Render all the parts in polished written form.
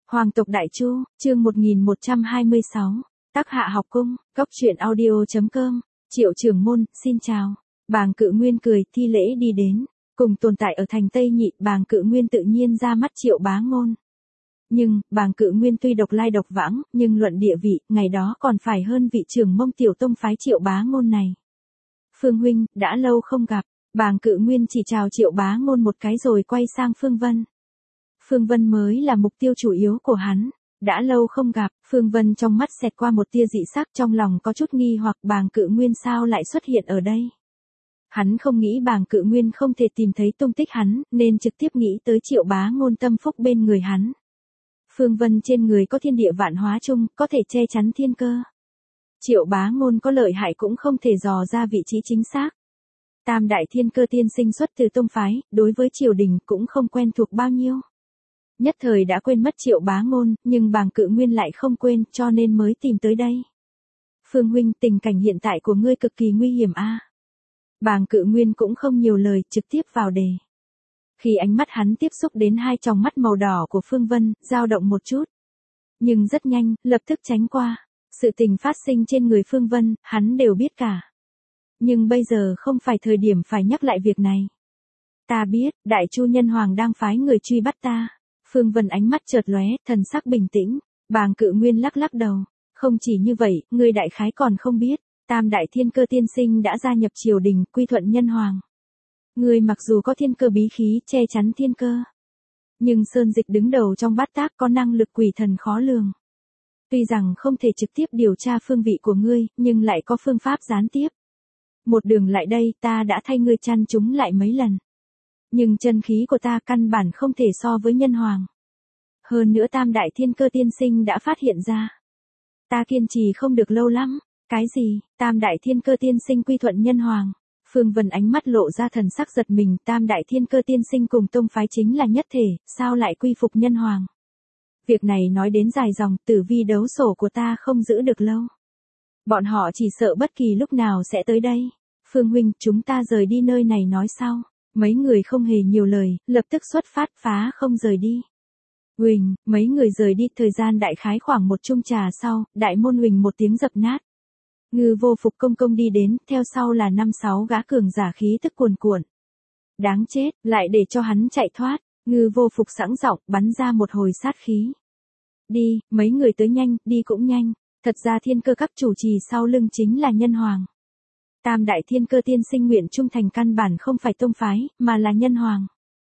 Hoàng tộc Đại Chu, chương 1126, Tắc Hạ học cung, Cóc truyện audio.com, Triệu Trưởng Môn, xin chào. Bàng Cự Nguyên cười, thi lễ đi đến, cùng tồn tại ở thành Tây Nhị, Bàng Cự Nguyên tự nhiên ra mắt Triệu Bá Ngôn. Nhưng, Bàng Cự Nguyên tuy độc lai độc vãng, nhưng luận địa vị, ngày đó còn phải hơn vị trưởng Mông tiểu tông phái Triệu Bá Ngôn này. Phương huynh, đã lâu không gặp, Bàng Cự Nguyên chỉ chào Triệu Bá Ngôn một cái rồi quay sang Phương Vân. Phương Vân mới là mục tiêu chủ yếu của hắn. Đã lâu không gặp, Phương Vân trong mắt xẹt qua một tia dị sắc, trong lòng có chút nghi hoặc Bàng Cự Nguyên sao lại xuất hiện ở đây. Hắn không nghĩ Bàng Cự Nguyên không thể tìm thấy tung tích hắn, nên trực tiếp nghĩ tới Triệu Bá Ngôn tâm phúc bên người hắn. Phương Vân trên người có thiên địa vạn hóa chung, có thể che chắn thiên cơ. Triệu Bá Ngôn có lợi hại cũng không thể dò ra vị trí chính xác. Tam đại thiên cơ tiên sinh xuất từ tông phái, đối với triều đình cũng không quen thuộc bao nhiêu. Nhất thời đã quên mất Triệu Bá Ngôn, nhưng Bàng Cự Nguyên lại không quên, cho nên mới tìm tới đây. Phương huynh, tình cảnh hiện tại của ngươi cực kỳ nguy hiểm a. Bàng Cự Nguyên cũng không nhiều lời, trực tiếp vào đề. Khi ánh mắt hắn tiếp xúc đến hai tròng mắt màu đỏ của Phương Vân, dao động một chút. Nhưng rất nhanh, lập tức tránh qua. Sự tình phát sinh trên người Phương Vân, hắn đều biết cả. Nhưng bây giờ không phải thời điểm phải nhắc lại việc này. Ta biết, Đại Chu Nhân Hoàng đang phái người truy bắt ta. Phương Vân ánh mắt chợt lóe, thần sắc bình tĩnh. Bàng Cự Nguyên lắc lắc đầu. Không chỉ như vậy, ngươi đại khái còn không biết. Tam đại thiên cơ tiên sinh đã gia nhập triều đình, quy thuận Nhân Hoàng. Ngươi mặc dù có thiên cơ bí khí, che chắn thiên cơ. Nhưng Sơn Dịch đứng đầu trong bát tác có năng lực quỷ thần khó lường. Tuy rằng không thể trực tiếp điều tra phương vị của ngươi, nhưng lại có phương pháp gián tiếp. Một đường lại đây, ta đã thay ngươi chăn chúng lại mấy lần. Nhưng chân khí của ta căn bản không thể so với Nhân Hoàng. Hơn nữa tam đại thiên cơ tiên sinh đã phát hiện ra. Ta kiên trì không được lâu lắm. Cái gì, tam đại thiên cơ tiên sinh quy thuận Nhân Hoàng? Phương Vân ánh mắt lộ ra thần sắc giật mình, tam đại thiên cơ tiên sinh cùng tông phái chính là nhất thể, sao lại quy phục Nhân Hoàng? Việc này nói đến dài dòng, tử vi đấu sổ của ta không giữ được lâu. Bọn họ chỉ sợ bất kỳ lúc nào sẽ tới đây. Phương huynh, chúng ta rời đi nơi này nói sau. Mấy người không hề nhiều lời, lập tức xuất phát phá không rời đi. Huỳnh, mấy người rời đi, thời gian đại khái khoảng một chung trà sau, đại môn huỳnh một tiếng dập nát. Ngư Vô Phục công công đi đến, theo sau là 5-6 gã cường giả khí tức cuồn cuộn. Đáng chết, lại để cho hắn chạy thoát. Ngư Vô Phục sẵn giọng, bắn ra một hồi sát khí. Đi, mấy người tới nhanh, đi cũng nhanh. Thật ra thiên cơ các chủ trì sau lưng chính là Nhân Hoàng. Tam đại thiên cơ tiên sinh nguyện trung thành căn bản không phải tông phái, mà là Nhân Hoàng.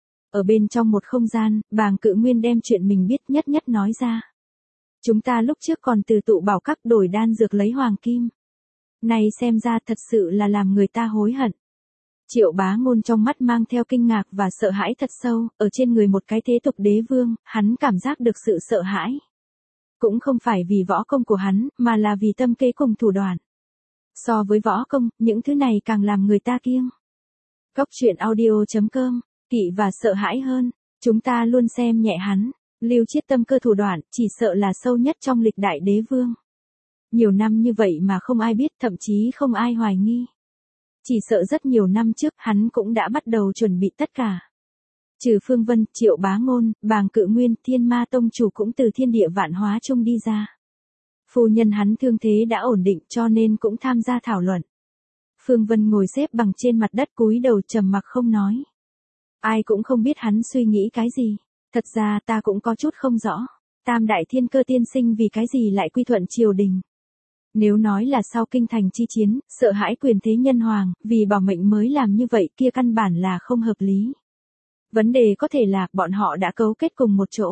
Ở bên trong một không gian, Bàng Cự Nguyên đem chuyện mình biết nhất nhất nói ra. Chúng ta lúc trước còn từ tụ bảo các đổi đan dược lấy hoàng kim. Này xem ra thật sự là làm người ta hối hận. Triệu Bá Ngôn trong mắt mang theo kinh ngạc và sợ hãi thật sâu, ở trên người một cái thế tục đế vương, hắn cảm giác được sự sợ hãi. Cũng không phải vì võ công của hắn, mà là vì tâm kế cùng thủ đoạn. So với võ công, những thứ này càng làm người ta kiêng. Cóc truyện audio.com, kỵ và sợ hãi hơn, chúng ta luôn xem nhẹ hắn. Lưu Chiết tâm cơ thủ đoạn, chỉ sợ là sâu nhất trong lịch đại đế vương. Nhiều năm như vậy mà không ai biết, thậm chí không ai hoài nghi. Chỉ sợ rất nhiều năm trước, hắn cũng đã bắt đầu chuẩn bị tất cả. Trừ Phương Vân, Triệu Bá Ngôn, Bàng Cự Nguyên, Thiên Ma Tông chủ cũng từ thiên địa vạn hóa chung đi ra. Phu nhân hắn thương thế đã ổn định cho nên cũng tham gia thảo luận. Phương Vân ngồi xếp bằng trên mặt đất cúi đầu trầm mặc không nói. Ai cũng không biết hắn suy nghĩ cái gì. Thật ra ta cũng có chút không rõ. Tam đại thiên cơ tiên sinh vì cái gì lại quy thuận triều đình. Nếu nói là sau kinh thành chi chiến, sợ hãi quyền thế Nhân Hoàng, vì bảo mệnh mới làm như vậy kia căn bản là không hợp lý. Vấn đề có thể là bọn họ đã cấu kết cùng một chỗ.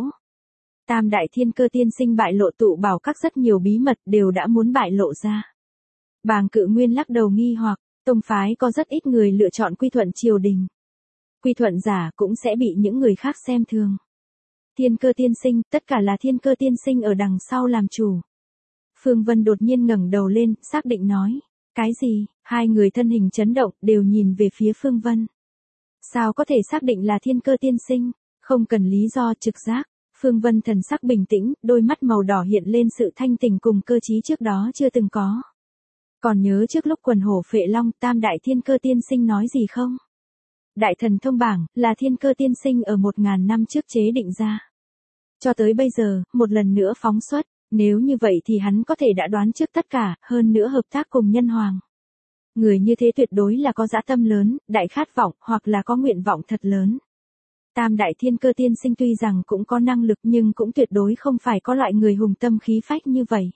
Tam đại thiên cơ tiên sinh bại lộ tụ bảo các rất nhiều bí mật đều đã muốn bại lộ ra. Bàng Cự Nguyên lắc đầu nghi hoặc, tông phái có rất ít người lựa chọn quy thuận triều đình. Quy thuận giả cũng sẽ bị những người khác xem thường. Thiên cơ tiên sinh, tất cả là thiên cơ tiên sinh ở đằng sau làm chủ. Phương Vân đột nhiên ngẩng đầu lên, xác định nói. Cái gì? Hai người thân hình chấn động, đều nhìn về phía Phương Vân. Sao có thể xác định là thiên cơ tiên sinh? Không cần lý do, trực giác. Phương Vân thần sắc bình tĩnh, đôi mắt màu đỏ hiện lên sự thanh tình cùng cơ trí trước đó chưa từng có. Còn nhớ trước lúc quần hổ phệ long, tam đại thiên cơ tiên sinh nói gì không? Đại thần thông bảng, là thiên cơ tiên sinh ở 1000 năm trước chế định ra. Cho tới bây giờ, một lần nữa phóng xuất, nếu như vậy thì hắn có thể đã đoán trước tất cả, hơn nữa hợp tác cùng nhân hoàng. Người như thế tuyệt đối là có dã tâm lớn, đại khát vọng, hoặc là có nguyện vọng thật lớn. Tam đại thiên cơ tiên sinh tuy rằng cũng có năng lực nhưng cũng tuyệt đối không phải có loại người hùng tâm khí phách như vậy.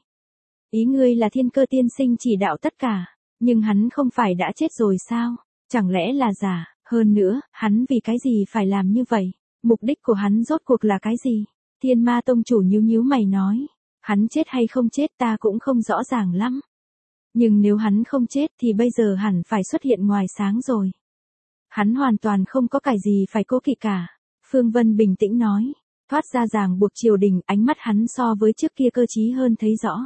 Ý ngươi là thiên cơ tiên sinh chỉ đạo tất cả, nhưng hắn không phải đã chết rồi sao? Chẳng lẽ là giả? Hơn nữa, hắn vì cái gì phải làm như vậy? Mục đích của hắn rốt cuộc là cái gì? Thiên Ma tông chủ nhíu nhíu mày nói. Hắn chết hay không chết ta cũng không rõ ràng lắm. Nhưng nếu hắn không chết thì bây giờ hẳn phải xuất hiện ngoài sáng rồi. Hắn hoàn toàn không có cái gì phải cố kỵ cả. Phương Vân bình tĩnh nói. Thoát ra ràng buộc triều đình, ánh mắt hắn so với trước kia cơ trí hơn thấy rõ.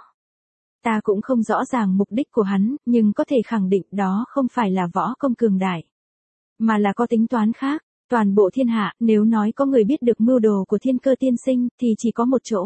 Ta cũng không rõ ràng mục đích của hắn, nhưng có thể khẳng định đó không phải là võ công cường đại. Mà là có tính toán khác. Toàn bộ thiên hạ, nếu nói có người biết được mưu đồ của thiên cơ tiên sinh, thì chỉ có một chỗ.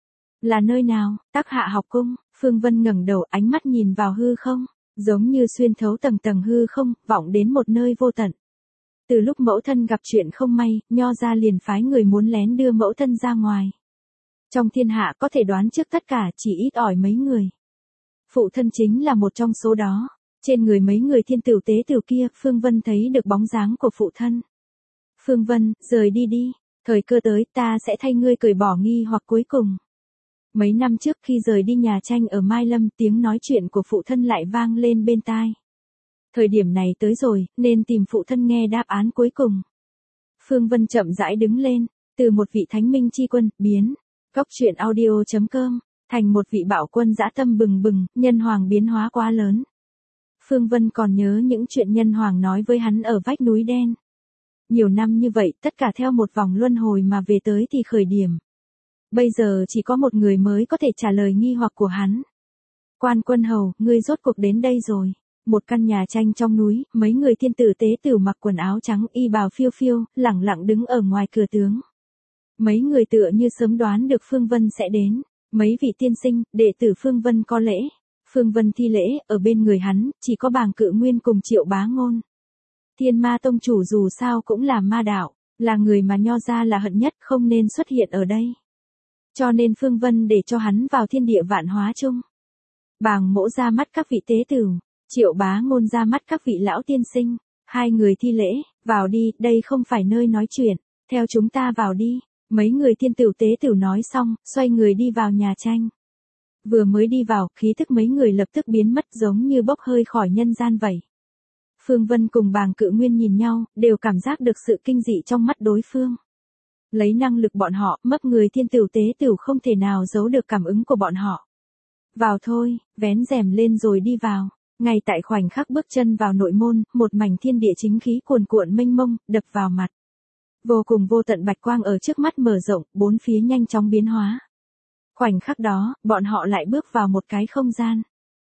Là nơi nào? Tắc Hạ học cung. Phương Vân ngẩng đầu, ánh mắt nhìn vào hư không, giống như xuyên thấu tầng tầng hư không, vọng đến một nơi vô tận. Từ lúc mẫu thân gặp chuyện không may, Nho gia liền phái người muốn lén đưa mẫu thân ra ngoài. Trong thiên hạ có thể đoán trước tất cả, chỉ ít ỏi mấy người. Phụ thân chính là một trong số đó. Trên người mấy người thiên tử tế tử kia, Phương Vân thấy được bóng dáng của phụ thân. Phương Vân, rời đi đi. Thời cơ tới ta sẽ thay ngươi cởi bỏ nghi hoặc cuối cùng. Mấy năm trước khi rời đi nhà tranh ở Mai Lâm, tiếng nói chuyện của phụ thân lại vang lên bên tai. Thời điểm này tới rồi, nên tìm phụ thân nghe đáp án cuối cùng. Phương Vân chậm rãi đứng lên, từ một vị thánh minh chi quân, biến. Góc truyện audio.com, thành một vị bạo quân dã tâm bừng bừng, nhân hoàng biến hóa quá lớn. Phương Vân còn nhớ những chuyện nhân hoàng nói với hắn ở vách núi đen. Nhiều năm như vậy, tất cả theo một vòng luân hồi mà về tới thì khởi điểm. Bây giờ chỉ có một người mới có thể trả lời nghi hoặc của hắn. Quan Quân Hầu, ngươi rốt cuộc đến đây rồi. Một căn nhà tranh trong núi, mấy người thiên tử tế tử mặc quần áo trắng y bào phiêu phiêu, lẳng lặng đứng ở ngoài cửa tướng. Mấy người tựa như sớm đoán được Phương Vân sẽ đến. Mấy vị tiên sinh, đệ tử Phương Vân có lễ. Phương Vân thi lễ, ở bên người hắn, chỉ có Bàng Cự Nguyên cùng Triệu Bá Ngôn. Thiên Ma tông chủ dù sao cũng là ma đạo, là người mà Nho gia là hận nhất, không nên xuất hiện ở đây. Cho nên Phương Vân để cho hắn vào thiên địa vạn hóa chung. Bàng Mỗ ra mắt các vị tế tử, Triệu Bá Ngôn ra mắt các vị lão tiên sinh. Hai người thi lễ, vào đi, đây không phải nơi nói chuyện, theo chúng ta vào đi. Mấy người thiên tử tế tử nói xong, xoay người đi vào nhà tranh. Vừa mới đi vào, khí thức mấy người lập tức biến mất giống như bốc hơi khỏi nhân gian vậy. Phương Vân cùng Bàng Cự Nguyên nhìn nhau, đều cảm giác được sự kinh dị trong mắt đối phương. Lấy năng lực bọn họ, mấp người thiên tử tế tử không thể nào giấu được cảm ứng của bọn họ. Vào thôi, vén rèm lên rồi đi vào. Ngay tại khoảnh khắc bước chân vào nội môn, một mảnh thiên địa chính khí cuồn cuộn mênh mông, đập vào mặt. Vô cùng vô tận bạch quang ở trước mắt mở rộng, bốn phía nhanh chóng biến hóa. Khoảnh khắc đó, bọn họ lại bước vào một cái không gian.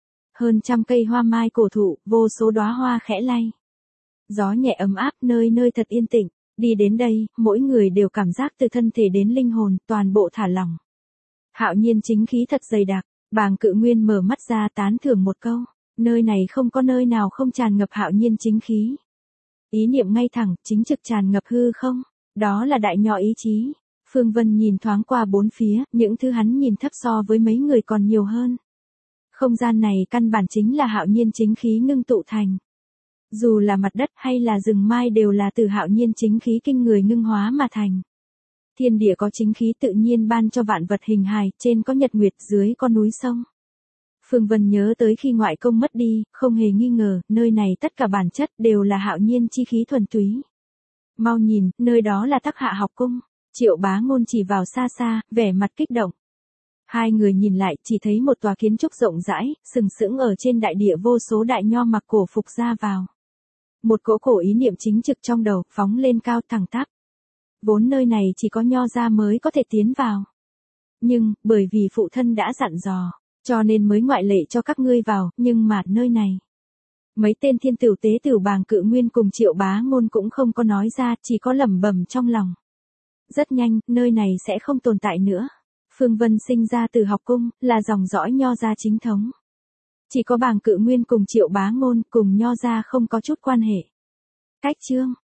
Hơn trăm cây hoa mai cổ thụ, vô số đóa hoa khẽ lay. Gió nhẹ ấm áp, nơi nơi thật yên tĩnh. Đi đến đây, mỗi người đều cảm giác từ thân thể đến linh hồn, toàn bộ thả lỏng. Hạo nhiên chính khí thật dày đặc, Bàng Cự Nguyên mở mắt ra tán thưởng một câu. Nơi này không có nơi nào không tràn ngập hạo nhiên chính khí. Ý niệm ngay thẳng, chính trực tràn ngập hư không. Đó là đại nho ý chí. Phương Vân nhìn thoáng qua bốn phía, những thứ hắn nhìn thấp so với mấy người còn nhiều hơn. Không gian này căn bản chính là hạo nhiên chính khí ngưng tụ thành. Dù là mặt đất hay là rừng mai đều là từ hạo nhiên chính khí kinh người ngưng hóa mà thành. Thiên địa có chính khí tự nhiên ban cho vạn vật hình hài, trên có nhật nguyệt, dưới có núi sông. Phương Vân nhớ tới khi ngoại công mất đi, không hề nghi ngờ, nơi này tất cả bản chất đều là hạo nhiên chi khí thuần túy. Mau nhìn, nơi đó là Tắc Hạ học cung. Triệu Bá Ngôn chỉ vào xa xa, vẻ mặt kích động. Hai người nhìn lại, chỉ thấy một tòa kiến trúc rộng rãi, sừng sững ở trên đại địa, vô số đại nho mặc cổ phục ra vào. Một cỗ cổ ý niệm chính trực trong đầu, phóng lên cao thẳng tắp. Vốn nơi này chỉ có Nho gia mới có thể tiến vào. Nhưng, bởi vì phụ thân đã dặn dò, cho nên mới ngoại lệ cho các ngươi vào, nhưng mà nơi này. Mấy tên thiên tử tế tử Bàng Cự Nguyên cùng Triệu Bá Ngôn cũng không có nói ra, chỉ có lẩm bẩm trong lòng. Rất nhanh, nơi này sẽ không tồn tại nữa. Phương Vân sinh ra từ học cung, là dòng dõi Nho gia chính thống. Chỉ có Bàng Cự Nguyên cùng Triệu Bá Ngôn cùng Nho gia không có chút quan hệ. Cách chương